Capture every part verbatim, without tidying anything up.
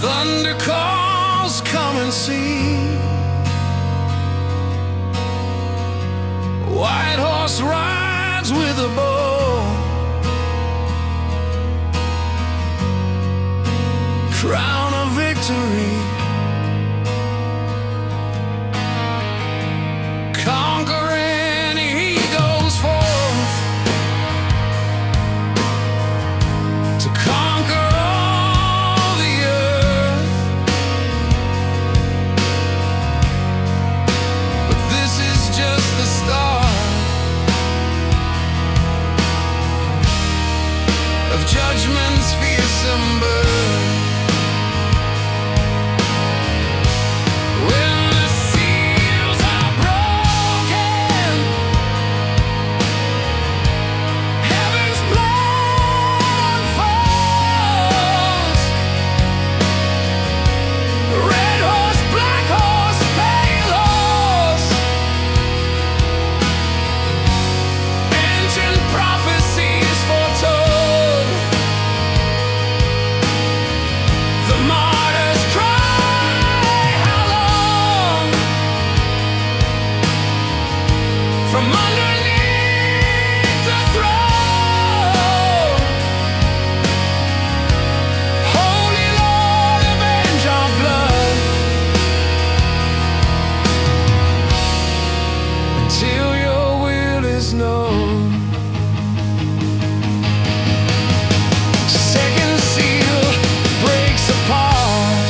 Thunder calls, come and see. White horse rides with a bow. Crown of victory. Conquering he goes forth to conquer all the earth. But this is just the start of judgment's fearsome birth. When the seals are broken, heaven's plan unfolds. Red horse, black horse, pale horse, ancient prophecies foretold. The martyrs cry, how long? From underneath the throne. Holy Lord, avenge our blood until your will is known. Second seal breaks apart.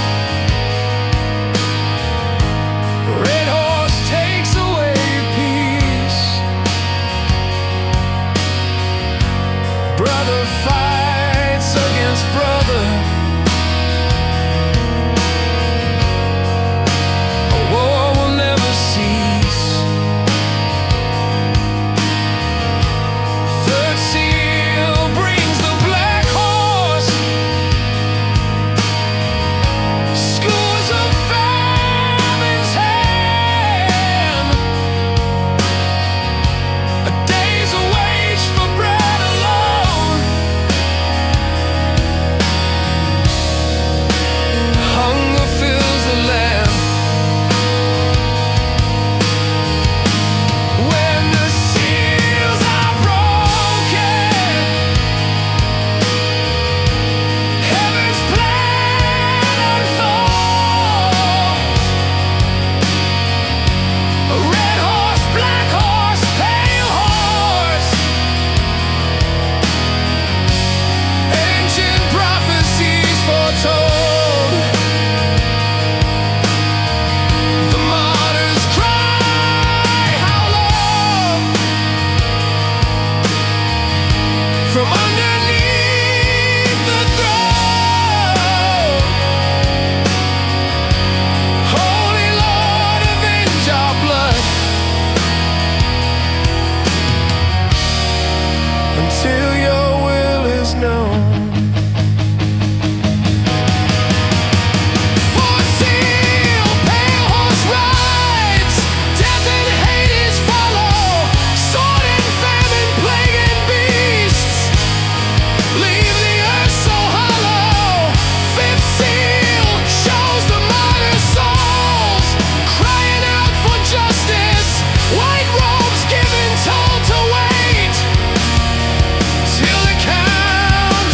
Red horse takes away peace. Brother fights against brother. A war will never cease. Third seal brings the black horse. Schools of famine's hand. A day's wage for bread alone. Hunger fills the land. When the seals are broken, heaven's plan unfolds. A red horse, black horse, pale horse, ancient prophecies foretold. The martyrs cry, how long? From underneath the throne. Holy Lord, avenge our blood until your will is known. Fourth seal, pale horse rides. Death and Hades follow. Sword and famine, plague and beasts leave the earth so hollow. Fifth seal shows the martyrs' souls crying out for justice. White robes given, told to wait till the count's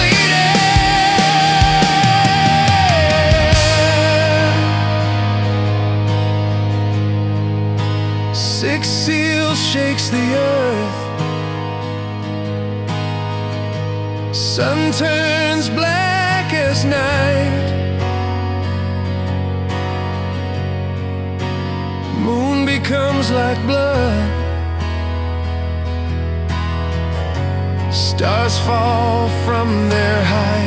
completed. Sixth seal shakes the earth. Sun turns black as night. Moon becomes like blood. Stars fall from their height.